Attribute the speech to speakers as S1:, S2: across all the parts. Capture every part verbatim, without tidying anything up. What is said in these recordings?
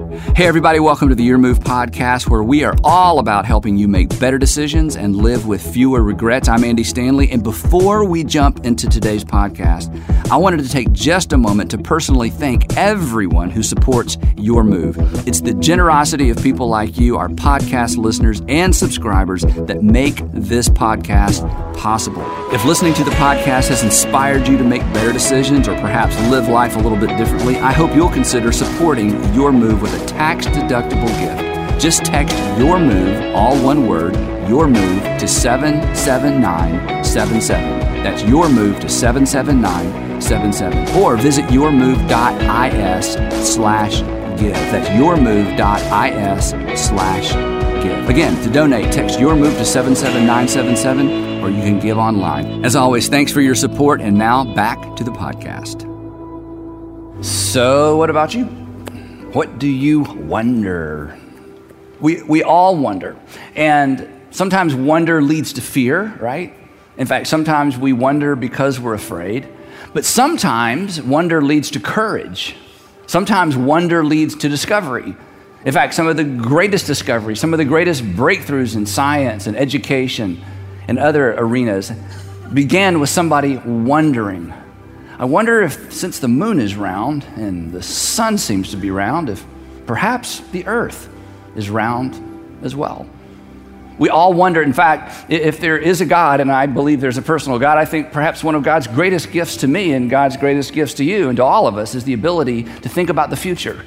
S1: Hey everybody, welcome to the Your Move podcast, where we are all about helping you make better decisions and live with fewer regrets. I'm Andy Stanley, and before we jump into today's podcast, I wanted to take just a moment to personally thank everyone who supports Your Move. It's the generosity of people like you, our podcast listeners and subscribers, that make this podcast possible. If listening to the podcast has inspired you to make better decisions or perhaps live life a little bit differently, I hope you'll consider supporting Your Move with a tax-deductible gift. Just text Your Move, all one word, Your Move, to seven seven nine seven seven. That's Your Move to seven seven nine seven seven. Or visit yourmove.is slash give. That's yourmove.is slash give. Again, to donate, text Your Move to seven seven nine seven seven, or you can give online. As always, thanks for your support, and now back to the podcast. So, what about you? What do you wonder? We we all wonder, and sometimes wonder leads to fear, right? In fact, sometimes we wonder because we're afraid, but sometimes wonder leads to courage. Sometimes wonder leads to discovery. In fact, some of the greatest discoveries, some of the greatest breakthroughs in science and education and other arenas began with somebody wondering. I wonder if, since the moon is round and the sun seems to be round, if perhaps the earth is round as well. We all wonder. In fact, if there is a God, and I believe there's a personal God, I think perhaps one of God's greatest gifts to me and God's greatest gifts to you and to all of us is the ability to think about the future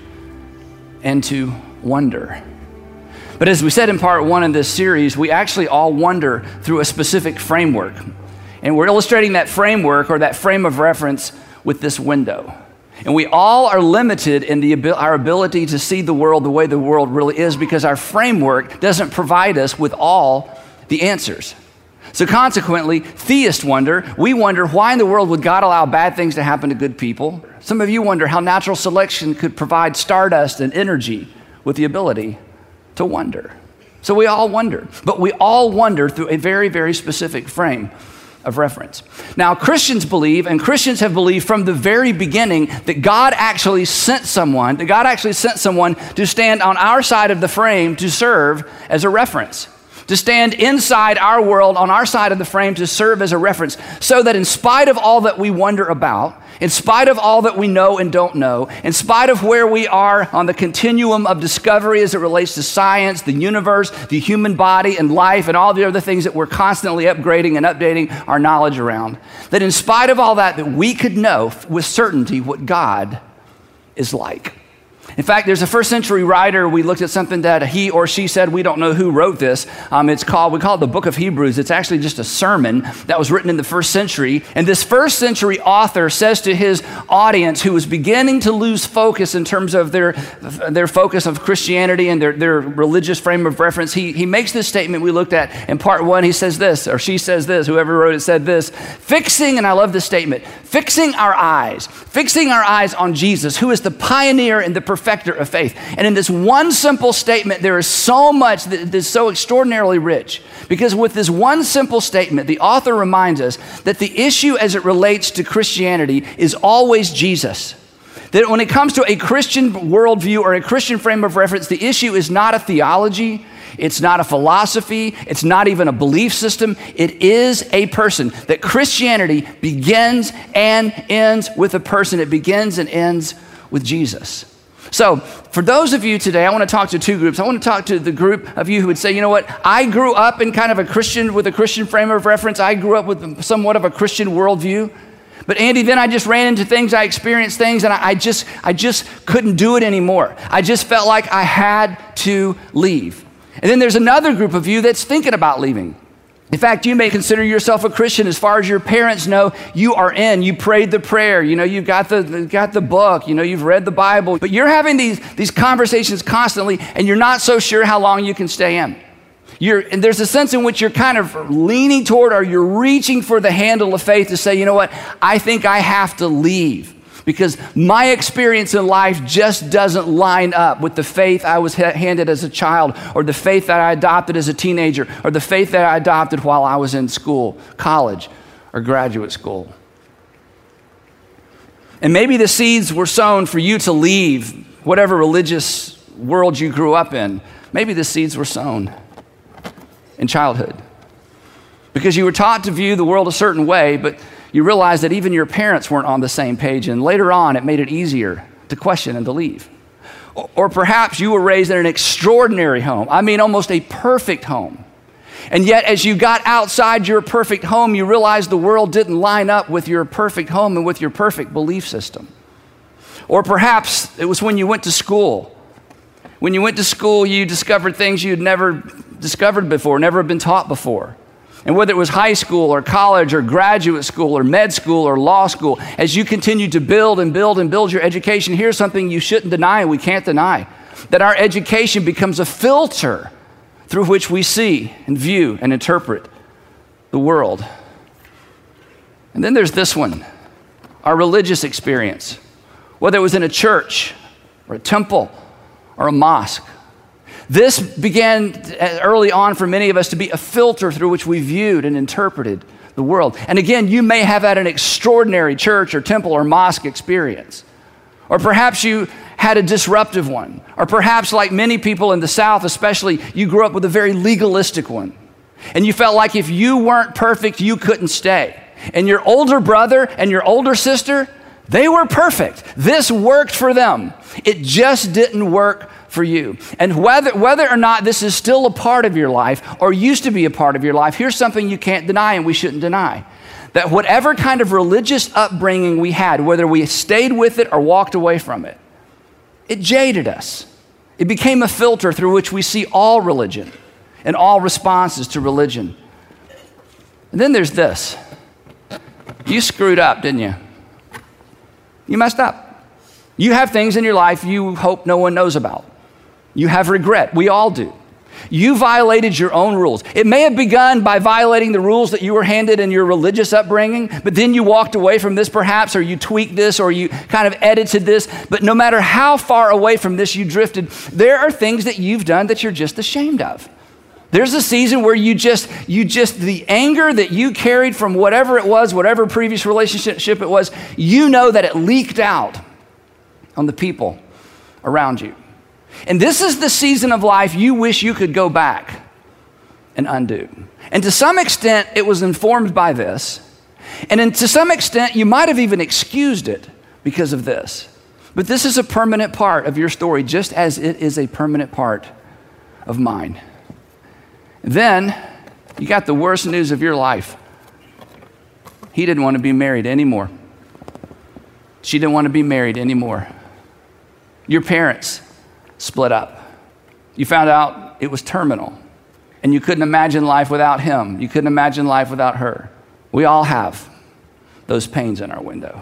S1: and to wonder. But as we said in part one in this series, we actually all wonder through a specific framework. And we're illustrating that framework or that frame of reference with this window. And we all are limited in the our ability to see the world the way the world really is because our framework doesn't provide us with all the answers. So consequently, theists wonder, we wonder why in the world would God allow bad things to happen to good people? Some of you wonder how natural selection could provide stardust and energy with the ability to wonder. So we all wonder, but we all wonder through a very, very specific frame of reference. Now, Christians believe, and Christians have believed from the very beginning, that God actually sent someone, that God actually sent someone to stand on our side of the frame to serve as a reference, to stand inside our world on our side of the frame to serve as a reference, so that in spite of all that we wonder about, in spite of all that we know and don't know, in spite of where we are on the continuum of discovery as it relates to science, the universe, the human body, and life, and all the other things that we're constantly upgrading and updating our knowledge around, that in spite of all that, that we could know with certainty what God is like. In fact, there's a first century writer, we looked at something that he or she said, we don't know who wrote this. Um, it's called, we call it the Book of Hebrews. It's actually just a sermon that was written in the first century. And this first century author says to his audience, who was beginning to lose focus in terms of their, their focus of Christianity and their, their religious frame of reference, he, he makes this statement we looked at in part one. He says this, or she says this, whoever wrote it said this, fixing, and I love this statement, fixing our eyes, fixing our eyes on Jesus, who is the pioneer and the perfecter of faith. And in this one simple statement, there is so much that is so extraordinarily rich. Because with this one simple statement, the author reminds us that the issue as it relates to Christianity is always Jesus. That when it comes to a Christian worldview or a Christian frame of reference, the issue is not a theology, it's not a philosophy, it's not even a belief system, it is a person. That Christianity begins and ends with a person. It begins and ends with Jesus. So for those of you today, I want to talk to two groups. I want to talk to the group of you who would say, you know what, I grew up in kind of a Christian, with a Christian frame of reference. I grew up with somewhat of a Christian worldview. But Andy, then I just ran into things, I experienced things, and I, I just I just couldn't do it anymore. I just felt like I had to leave. And then there's another group of you that's thinking about leaving. In fact, you may consider yourself a Christian. As far as your parents know, you are in. You prayed the prayer. You know, you've got the got the book. You know, you've read the Bible. But you're having these, these conversations constantly, and you're not so sure how long you can stay in. You're, and there's a sense in which you're kind of leaning toward, or you're reaching for the handle of faith to say, you know what, I think I have to leave. Because my experience in life just doesn't line up with the faith I was handed as a child, or the faith that I adopted as a teenager, or the faith that I adopted while I was in school, college, or graduate school. And maybe the seeds were sown for you to leave whatever religious world you grew up in, maybe the seeds were sown in childhood. Because you were taught to view the world a certain way, but you realized that even your parents weren't on the same page, and later on it made it easier to question and to leave. Or, or perhaps you were raised in an extraordinary home. I mean, almost a perfect home. And yet, as you got outside your perfect home, you realized the world didn't line up with your perfect home and with your perfect belief system. Or perhaps it was when you went to school. When you went to school, you discovered things you'd never discovered before, never been taught before. And whether it was high school or college or graduate school or med school or law school, as you continue to build and build and build your education, here's something you shouldn't deny and we can't deny, that our education becomes a filter through which we see and view and interpret the world. And then there's this one, our religious experience, whether it was in a church or a temple or a mosque. This began early on for many of us to be a filter through which we viewed and interpreted the world. And again, you may have had an extraordinary church or temple or mosque experience. Or perhaps you had a disruptive one. Or perhaps, like many people in the South especially, you grew up with a very legalistic one. And you felt like if you weren't perfect, you couldn't stay. And your older brother and your older sister, they were perfect. This worked for them. It just didn't work for you. And whether, whether or not this is still a part of your life or used to be a part of your life, here's something you can't deny and we shouldn't deny. That whatever kind of religious upbringing we had, whether we stayed with it or walked away from it, it jaded us. It became a filter through which we see all religion and all responses to religion. And then there's this. You screwed up, didn't you? You messed up. You have things in your life you hope no one knows about. You have regret. We all do. You violated your own rules. It may have begun by violating the rules that you were handed in your religious upbringing, but then you walked away from this perhaps, or you tweaked this, or you kind of edited this. But no matter how far away from this you drifted, there are things that you've done that you're just ashamed of. There's a season where you just, you just, the anger that you carried from whatever it was, whatever previous relationship it was, you know that it leaked out on the people around you. And this is the season of life you wish you could go back and undo. And to some extent, it was informed by this. And then to some extent, you might have even excused it because of this. But this is a permanent part of your story, just as it is a permanent part of mine. Then, you got the worst news of your life. He didn't want to be married anymore. She didn't want to be married anymore. Your parents split up. You found out it was terminal, and you couldn't imagine life without him. You couldn't imagine life without her. We all have those pains in our window.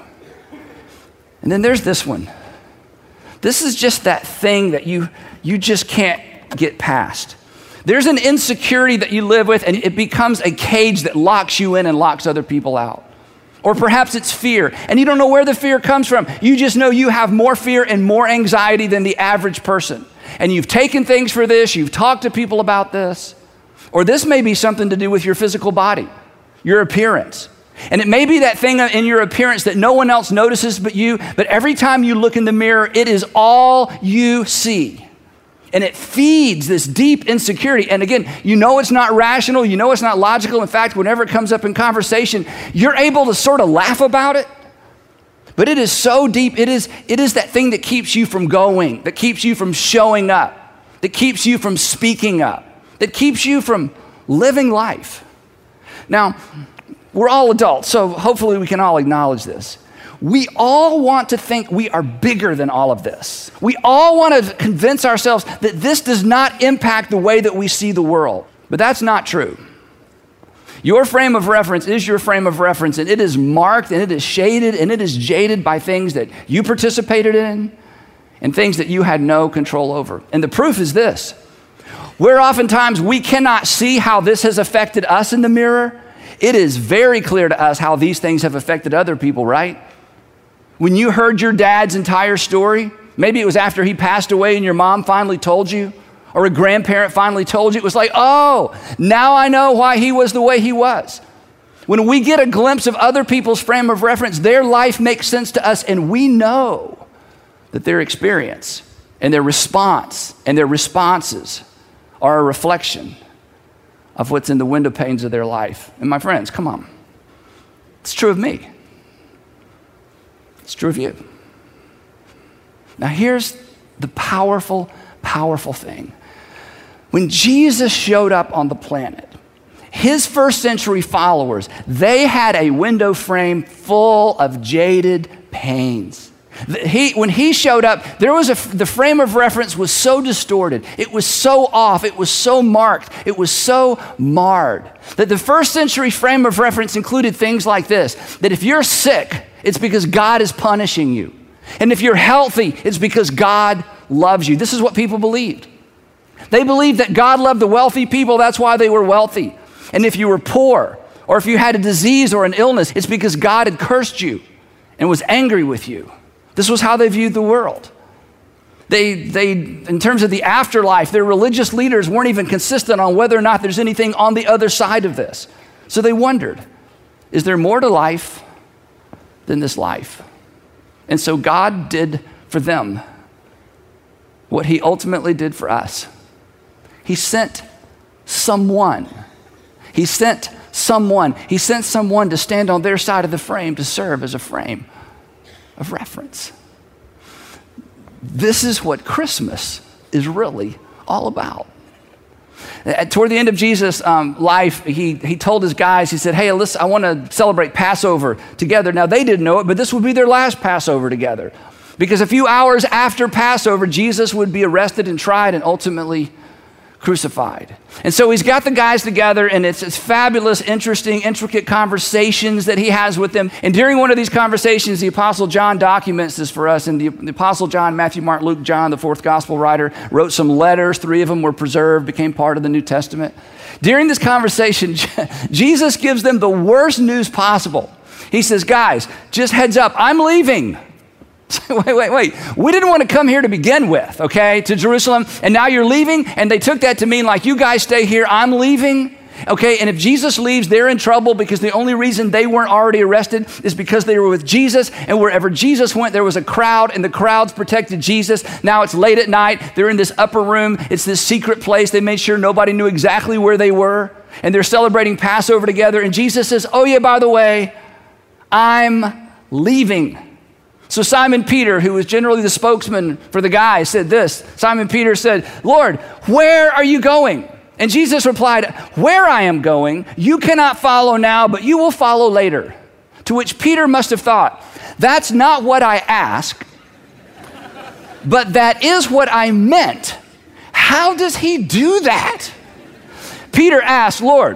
S1: And then there's this one. This is just that thing that you, you just can't get past. There's an insecurity that you live with, and it becomes a cage that locks you in and locks other people out. Or perhaps it's fear, and you don't know where the fear comes from. You just know you have more fear and more anxiety than the average person. And you've taken things for this, you've talked to people about this. Or this may be something to do with your physical body, your appearance. And it may be that thing in your appearance that no one else notices but you, but every time you look in the mirror, it is all you see. And it feeds this deep insecurity. And again, you know it's not rational. You know it's not logical. In fact, whenever it comes up in conversation, you're able to sort of laugh about it. But it is so deep. It is, it is that thing that keeps you from going, that keeps you from showing up, that keeps you from speaking up, that keeps you from living life. Now, we're all adults, so hopefully we can all acknowledge this. We all want to think we are bigger than all of this. We all want to convince ourselves that this does not impact the way that we see the world. But that's not true. Your frame of reference is your frame of reference, and it is marked, and it is shaded, and it is jaded by things that you participated in and things that you had no control over. And the proof is this. Where oftentimes we cannot see how this has affected us in the mirror, it is very clear to us how these things have affected other people, right? When you heard your dad's entire story, maybe it was after he passed away and your mom finally told you, or a grandparent finally told you, it was like, oh, now I know why he was the way he was. When we get a glimpse of other people's frame of reference, their life makes sense to us, and we know that their experience And their response and their responses are a reflection of what's in the window panes of their life. And my friends, come on. It's true of me. It's true of you. Now here's the powerful, powerful thing. When Jesus showed up on the planet, his first century followers, they had a window frame full of jaded panes. He, when he showed up, there was a, the frame of reference was so distorted. It was so off. It was so marked. It was so marred that the first century frame of reference included things like this, that if you're sick, it's because God is punishing you. And if you're healthy, it's because God loves you. This is what people believed. They believed that God loved the wealthy people. That's why they were wealthy. And if you were poor, or if you had a disease or an illness, it's because God had cursed you and was angry with you. This was how they viewed the world. They, they, in terms of the afterlife, their religious leaders weren't even consistent on whether or not there's anything on the other side of this. So they wondered, is there more to life than this life? And so God did for them what he ultimately did for us. He sent someone. He sent someone. He sent someone to stand on their side of the frame to serve as a frame of reference. This is what Christmas is really all about. Toward the end of Jesus' um, life, he, he told his guys, he said, hey, listen, I want to celebrate Passover together. Now, they didn't know it, but this would be their last Passover together. Because a few hours after Passover, Jesus would be arrested and tried and ultimately crucified. And so he's got the guys together, and it's, it's fabulous, interesting, intricate conversations that he has with them. And during one of these conversations, the Apostle John documents this for us. And the, the Apostle John, Matthew, Mark, Luke, John, the fourth gospel writer, wrote some letters. Three of them were preserved, became part of the New Testament. During this conversation, Jesus gives them the worst news possible. He says, guys, just heads up, I'm leaving. Wait, wait, wait. We didn't want to come here to begin with, okay, to Jerusalem, and now you're leaving? And they took that to mean like, you guys stay here, I'm leaving? Okay, and if Jesus leaves, they're in trouble because the only reason they weren't already arrested is because they were with Jesus, and wherever Jesus went, there was a crowd, and the crowds protected Jesus. Now it's late at night. They're in this upper room. It's this secret place. They made sure nobody knew exactly where they were, and they're celebrating Passover together, and Jesus says, oh yeah, by the way, I'm leaving. So Simon Peter, who was generally the spokesman for the guys, said this. Simon Peter said, Lord, where are you going? And Jesus replied, where I am going, you cannot follow now, but you will follow later. To which Peter must have thought, that's not what I asked, but that is what I meant. How does he do that? Peter asked, Lord,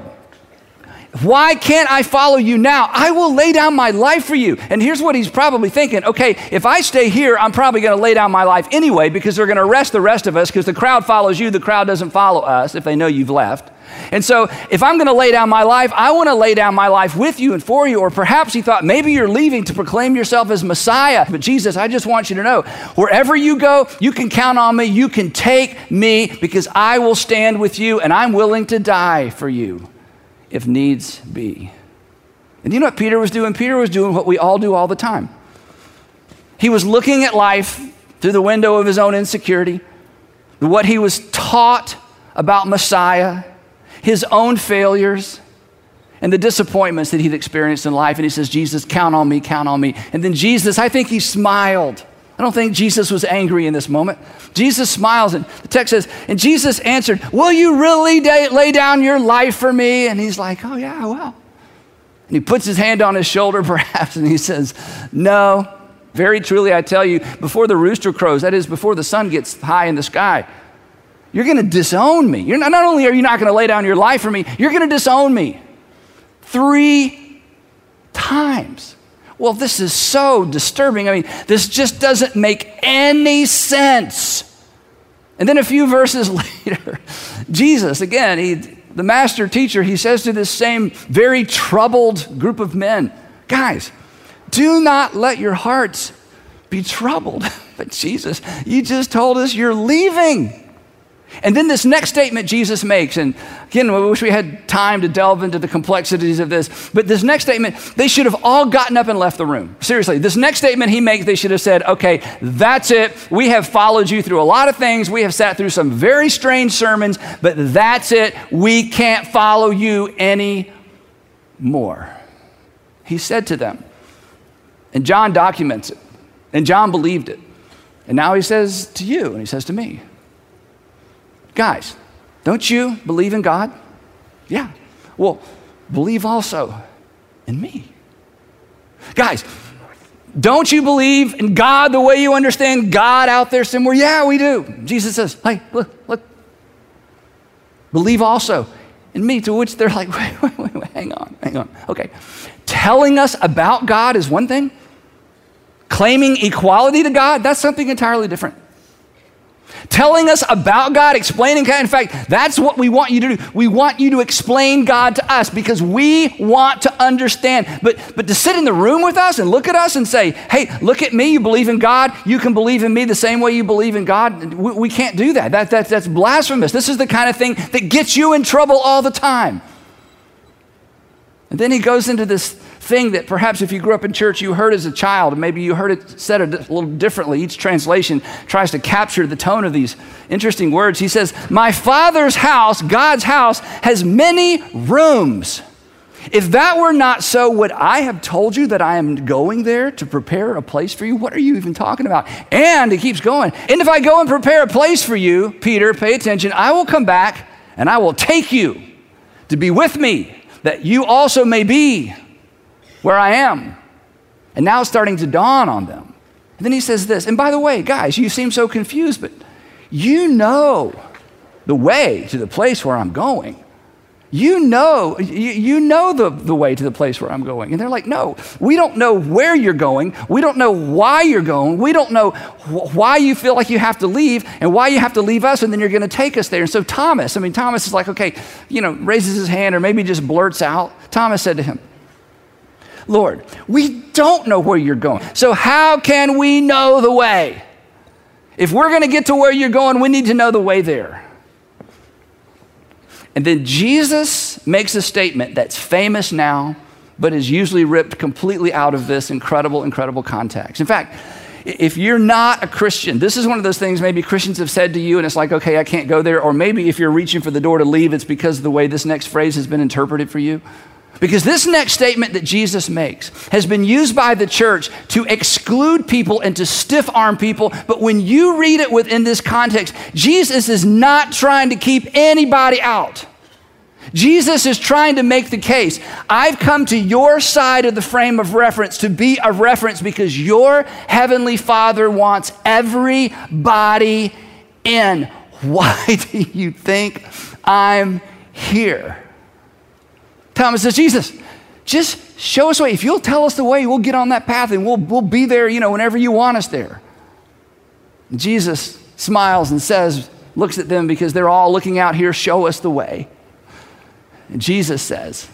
S1: why can't I follow you now? I will lay down my life for you. And here's what he's probably thinking. Okay, if I stay here, I'm probably going to lay down my life anyway because they're going to arrest the rest of us because the crowd follows you, the crowd doesn't follow us if they know you've left. And so if I'm going to lay down my life, I want to lay down my life with you and for you. Or perhaps he thought, maybe you're leaving to proclaim yourself as Messiah. But Jesus, I just want you to know, wherever you go, you can count on me. You can take me because I will stand with you and I'm willing to die for you if needs be. And you know what Peter was doing? Peter was doing what we all do all the time. He was looking at life through the window of his own insecurity, what he was taught about Messiah, his own failures, and the disappointments that he'd experienced in life. And he says, Jesus, count on me, count on me. And then Jesus, I think he smiled. I don't think Jesus was angry in this moment. Jesus smiles, and the text says, and Jesus answered, will you really da- lay down your life for me? And he's like, oh yeah, I will. And he puts his hand on his shoulder perhaps, and he says, no, very truly I tell you, before the rooster crows, that is before the sun gets high in the sky, you're going to disown me. You're not, not only are you not going to lay down your life for me, you're going to disown me three times. Well, this is so disturbing. I mean, this just doesn't make any sense. And then a few verses later, Jesus, again, he, the master teacher, he says to this same very troubled group of men, guys, do not let your hearts be troubled. But Jesus, you just told us you're leaving. And then this next statement Jesus makes, and again, we wish we had time to delve into the complexities of this, but this next statement, they should have all gotten up and left the room. Seriously, this next statement he makes, they should have said, okay, that's it. We have followed you through a lot of things. We have sat through some very strange sermons, but that's it. We can't follow you anymore. He said to them, and John documents it, and John believed it. And now he says to you, and he says to me, guys, don't you believe in God? Yeah. Well, believe also in me. Guys, don't you believe in God the way you understand God out there somewhere? Yeah, we do. Jesus says, hey, look, look. Believe also in me, to which they're like, wait, wait, wait, wait, hang on, hang on. Okay. Telling us about God is one thing. Claiming equality to God, that's something entirely different. Telling us about God, explaining God. In fact, that's what we want you to do. We want you to explain God to us because we want to understand. But, but to sit in the room with us and look at us and say, hey, look at me, you believe in God, you can believe in me the same way you believe in God. We, we can't do that. That, that. That's blasphemous. This is the kind of thing that gets you in trouble all the time. And then he goes into this thing that perhaps if you grew up in church, you heard as a child, and maybe you heard it said a little differently. Each translation tries to capture the tone of these interesting words. He says, my Father's house, God's house, has many rooms. If that were not so, would I have told you that I am going there to prepare a place for you? What are you even talking about? And it keeps going. And if I go and prepare a place for you, Peter, pay attention, I will come back and I will take you to be with me, that you also may be where I am. And now it's starting to dawn on them. And then he says this, and by the way, guys, you seem so confused, but you know the way to the place where I'm going. You know, you, you know the, the way to the place where I'm going. And they're like, no, we don't know where you're going. We don't know why you're going. We don't know wh- why you feel like you have to leave and why you have to leave us and then you're going to take us there. And so Thomas, I mean, Thomas is like, okay, you know, raises his hand or maybe just blurts out. Thomas said to him, Lord, we don't know where you're going. So how can we know the way? If we're going to get to where you're going, we need to know the way there. And then Jesus makes a statement that's famous now, but is usually ripped completely out of this incredible, incredible context. In fact, if you're not a Christian, this is one of those things maybe Christians have said to you, and it's like, okay, I can't go there. Or maybe if you're reaching for the door to leave, it's because of the way this next phrase has been interpreted for you. Because this next statement that Jesus makes has been used by the church to exclude people and to stiff-arm people. But when you read it within this context, Jesus is not trying to keep anybody out. Jesus is trying to make the case. I've come to your side of the frame of reference to be a reference because your heavenly Father wants everybody in. Why do you think I'm here? Thomas says, Jesus, just show us the way. If you'll tell us the way, we'll get on that path and we'll, we'll be there, you know, whenever you want us there. And Jesus smiles and says, looks at them because they're all looking out here, show us the way. And Jesus says,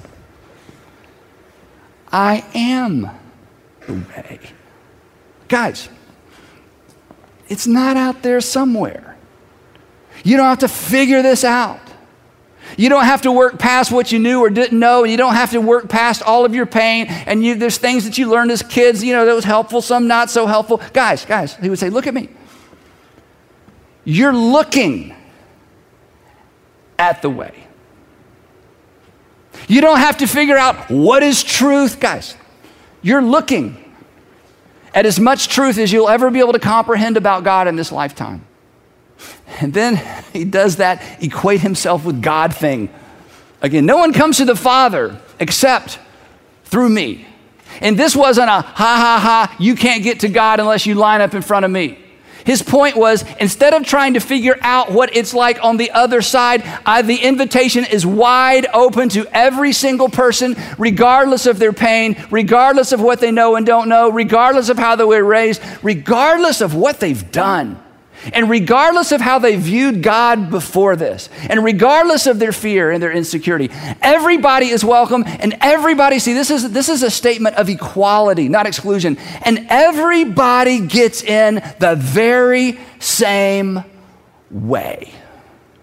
S1: I am the way. Guys, it's not out there somewhere. You don't have to figure this out. You don't have to work past what you knew or didn't know, and you don't have to work past all of your pain, and you, there's things that you learned as kids, you know, that was helpful, some not so helpful. Guys, guys, he would say, look at me. You're looking at the way. You don't have to figure out what is truth, guys. You're looking at as much truth as you'll ever be able to comprehend about God in this lifetime. And then he does that equate himself with God thing. Again, no one comes to the Father except through me. And this wasn't a ha ha ha, you can't get to God unless you line up in front of me. His point was, instead of trying to figure out what it's like on the other side, I, the invitation is wide open to every single person, regardless of their pain, regardless of what they know and don't know, regardless of how they were raised, regardless of what they've done. And regardless of how they viewed God before this, and regardless of their fear and their insecurity, everybody is welcome, and everybody, see, this is, this is a statement of equality, not exclusion, and everybody gets in the very same way.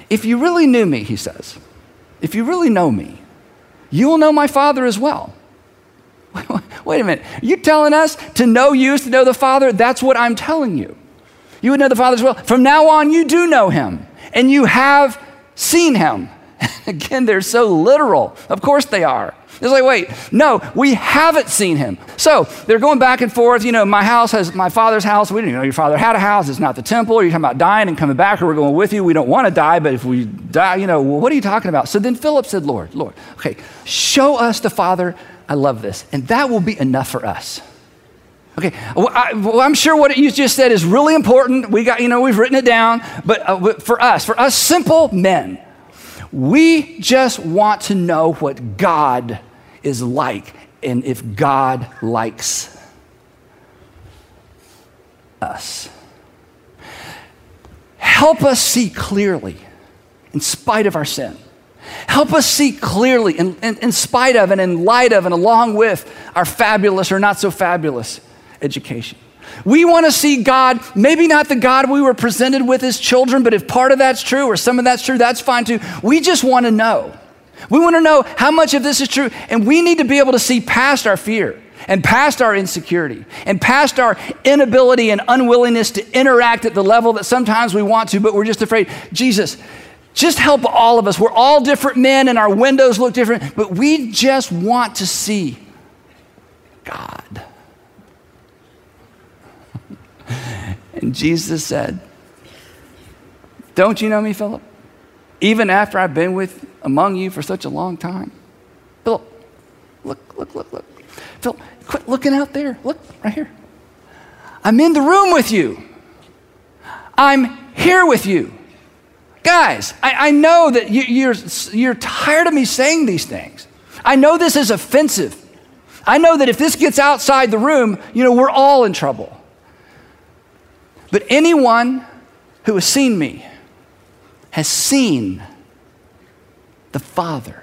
S1: if you really knew me, he says, if you really know me, you will know my Father as well. Wait a minute. Are you telling us to know you is to know the Father? That's what I'm telling you. You would know the Father as well. From now on, you do know him, and you have seen him. Again, they're so literal. Of course they are. It's like, wait, no, we haven't seen him. So they're going back and forth. You know, my house has, my father's house. We didn't even know your father had a house. It's not the temple. You're talking about dying and coming back, or we're going with you. We don't want to die, but if we die, you know, well, what are you talking about? So then Philip said, Lord, Lord, okay, show us the Father. I love this. And that will be enough for us. Okay, well, I, well, I'm sure what you just said is really important. We got, you know, we've written it down. But uh, for us, for us simple men, we just want to know what God is like and if God likes us. Help us see clearly in spite of our sin. Help us see clearly in, in, in spite of and in light of and along with our fabulous or not so fabulous education. We want to see God, maybe not the God we were presented with as children, but if part of that's true or some of that's true, that's fine too. We just want to know. We want to know how much of this is true, and we need to be able to see past our fear and past our insecurity and past our inability and unwillingness to interact at the level that sometimes we want to, but we're just afraid. Jesus, just help all of us. We're all different men and our windows look different, but we just want to see God. And Jesus said, don't you know me, Philip? Even after I've been with among you for such a long time. Philip, look, look, look, look. Philip, quit looking out there. Look, right here. I'm in the room with you. I'm here with you. Guys, I, I know that you, you're, you're tired of me saying these things. I know this is offensive. I know that if this gets outside the room, you know, we're all in trouble. But anyone who has seen me has seen the Father.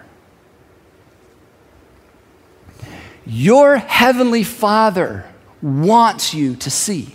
S1: Your heavenly Father wants you to see.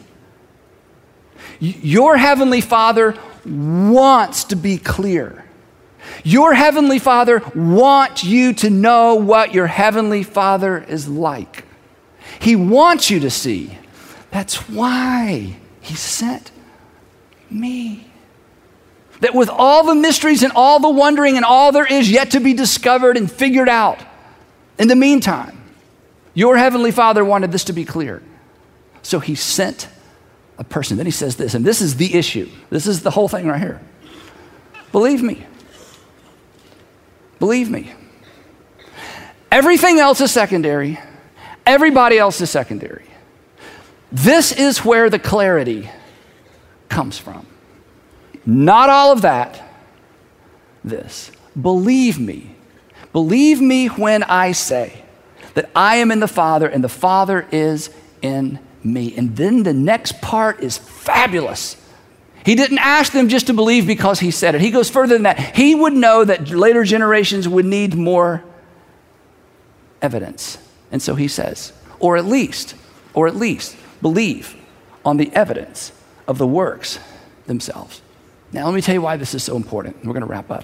S1: Your heavenly Father wants to be clear. Your heavenly Father wants you to know what your heavenly Father is like. He wants you to see. That's why he sent me. That with all the mysteries and all the wondering and all there is yet to be discovered and figured out, in the meantime, your heavenly Father wanted this to be clear. So he sent a person. Then he says this, and this is the issue. This is the whole thing right here. Believe me. Believe me. Everything else is secondary. Everybody else is secondary. This is where the clarity comes from. Not all of that. This. Believe me. Believe me when I say that I am in the Father and the Father is in me. And then the next part is fabulous. He didn't ask them just to believe because he said it. He goes further than that. He would know that later generations would need more evidence. And so he says, or at least, or at least believe on the evidence of the works themselves. Now, let me tell you why this is so important. We're going to wrap up.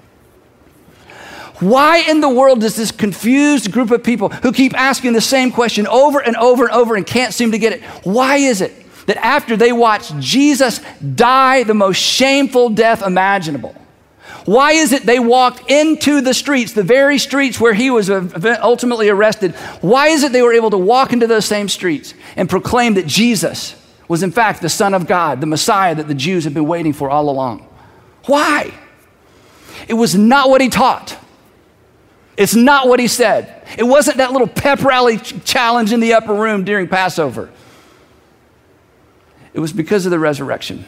S1: Why in the world does this confused group of people who keep asking the same question over and over and over and can't seem to get it, why is it that after they watched Jesus die the most shameful death imaginable, why is it they walked into the streets, the very streets where he was ultimately arrested, why is it they were able to walk into those same streets and proclaim that Jesus was in fact the Son of God, the Messiah that the Jews had been waiting for all along? Why? It was not what he taught. It's not what he said. It wasn't that little pep rally ch- challenge in the upper room during Passover. It was because of the resurrection.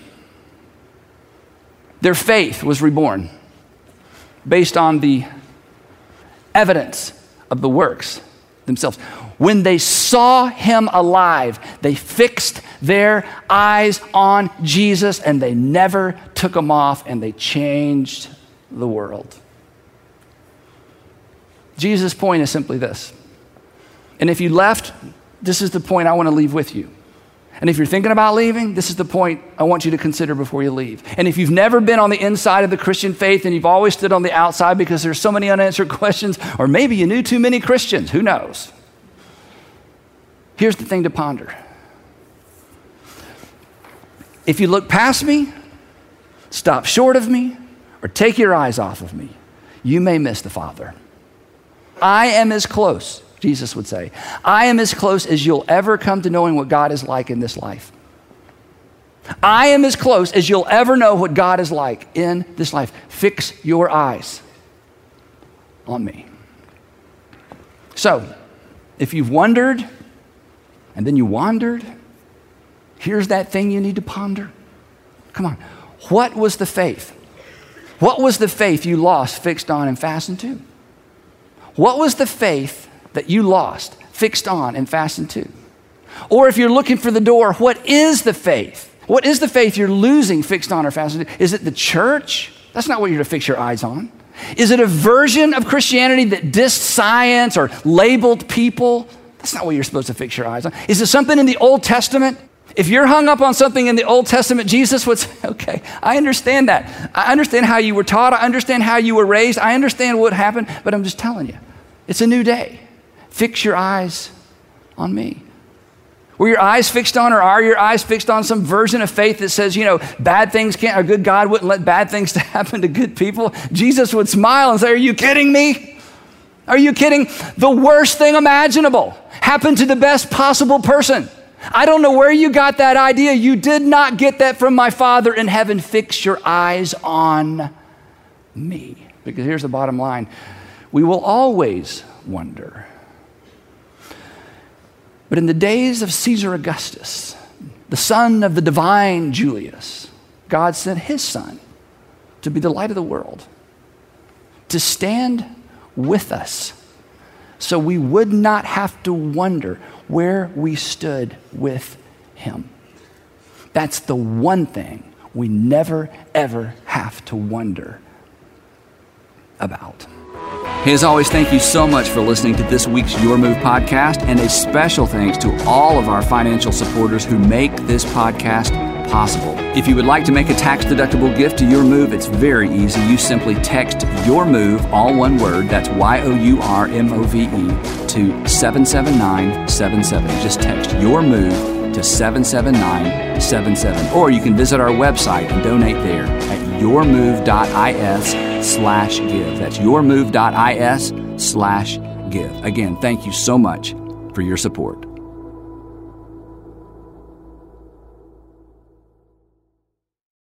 S1: Their faith was reborn based on the evidence of the works themselves. When they saw him alive, they fixed their eyes on Jesus and they never took them off, and they changed the world. Jesus' point is simply this. And if you left, this is the point I want to leave with you. And if you're thinking about leaving, this is the point I want you to consider before you leave. And if you've never been on the inside of the Christian faith and you've always stood on the outside because there's so many unanswered questions, or maybe you knew too many Christians, who knows? Here's the thing to ponder. If you look past me, stop short of me, or take your eyes off of me, you may miss the Father. I am as close, Jesus would say, I am as close as you'll ever come to knowing what God is like in this life. I am as close as you'll ever know what God is like in this life. Fix your eyes on me. So, if you've wondered and then you wandered, here's that thing you need to ponder. Come on. What was the faith? What was the faith you lost, fixed on, and fastened to? What was the faith that you lost, fixed on, and fastened to? Or if you're looking for the door, what is the faith? What is the faith you're losing, fixed on, or fastened to? Is it the church? That's not what you're to fix your eyes on. Is it a version of Christianity that dissed science or labeled people? That's not what you're supposed to fix your eyes on. Is it something in the Old Testament? If you're hung up on something in the Old Testament, Jesus would say, okay, I understand that. I understand how you were taught. I understand how you were raised. I understand what happened, but I'm just telling you, it's a new day. Fix your eyes on me. Were your eyes fixed on, or are your eyes fixed on some version of faith that says, you know, bad things can't, a good God wouldn't let bad things to happen to good people? Jesus would smile and say, are you kidding me? Are you kidding? The worst thing imaginable happened to the best possible person. I don't know where you got that idea. You did not get that from my Father in heaven. Fix your eyes on me. Because here's the bottom line. We will always wonder. But in the days of Caesar Augustus, the son of the divine Julius, God sent his son to be the light of the world, to stand with us so we would not have to wonder where we stood with him. That's the one thing we never, ever have to wonder about. Hey, as always, thank you so much for listening to this week's Your Move podcast, and a special thanks to all of our financial supporters who make this podcast possible. If you would like to make a tax-deductible gift to Your Move, it's very easy. You simply text Your Move, all one word, that's Y O U R M O V E, to seven seven nine seven seven. Just text Your Move to seven seven nine seven seven. Or you can visit our website and donate there at yourmove.is slash give. That's yourmove.is slash give. Again, thank you so much for your support.